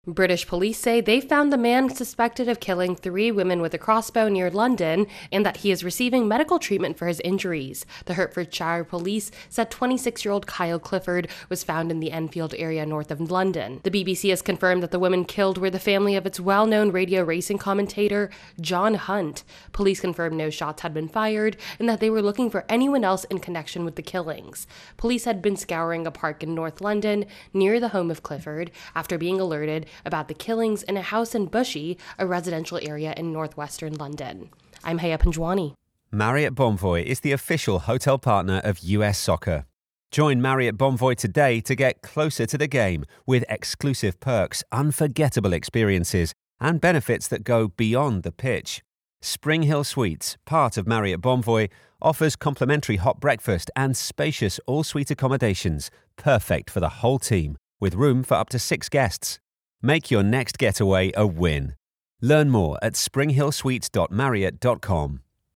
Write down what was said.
British police say they found the man suspected of killing 3 women with a crossbow near London and that he is receiving medical treatment for his injuries. The Hertfordshire police said 26-year-old Kyle Clifford was found in the Enfield area north of London. The BBC has confirmed that the women killed were the family of its well-known radio racing commentator, John Hunt. Police confirmed no shots had been fired and that they were looking for anyone else in connection with the killings. Police had been scouring a park in North London near the home of Clifford after being alerted about the killings in a house in Bushey, a residential area in northwestern London. I'm Haya Panjwani. Marriott Bonvoy is the official hotel partner of US Soccer. Join Marriott Bonvoy today to get closer to the game with exclusive perks, unforgettable experiences, and benefits that go beyond the pitch. Spring Hill Suites, part of Marriott Bonvoy, offers complimentary hot breakfast and spacious all-suite accommodations, perfect for the whole team, with room for up to 6 guests. Make your next getaway a win. Learn more at springhillsuites.marriott.com.